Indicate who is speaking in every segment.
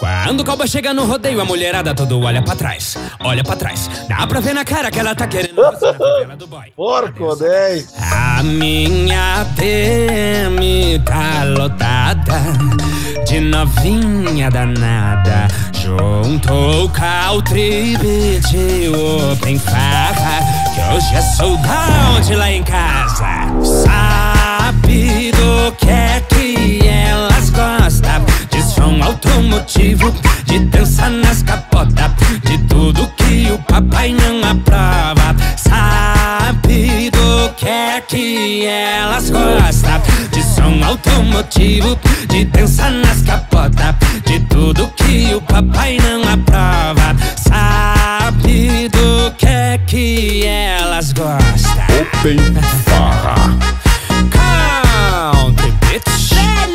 Speaker 1: Quando o cowboy chega no rodeio, a mulherada todo olha pra trás. Olha pra trás, dá pra ver na cara que ela tá querendo passar na favela do boy.
Speaker 2: Porco 10.
Speaker 1: A minha DM tá lotada de novinha danada. Juntou country, beat, open farra, que hoje é sold out lá em casa. Sabe do que elas gostam? De som automotivo, de dança nas capotas, de tudo que o papai não aprova. Sabe do que elas gostam? De som automotivo, de dança nas capotas, de tudo que o papai não aprova. Sabe do que elas gostam?
Speaker 3: Open Farra.
Speaker 1: Country bitch.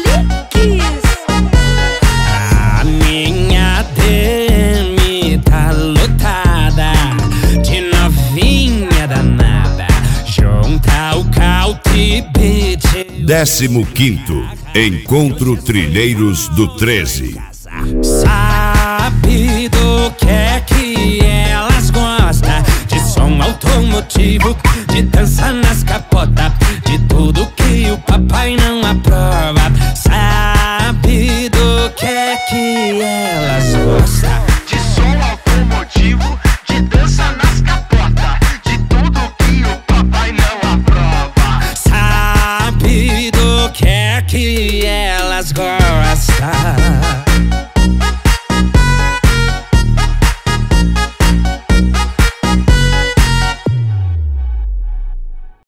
Speaker 1: A minha DM tá lotada de novinha danada. Junta o country bitch.
Speaker 3: 15º Encontro Trilheiros do 13.
Speaker 1: Sabe do que elas gostam? De som automotivo, de dança nas capotas, de tudo que o papai não aprova. Sabe do que elas gostam?
Speaker 4: De som automotivo, de dança nas capotas, de tudo que o papai não aprova.
Speaker 1: Sabe do que elas gostam?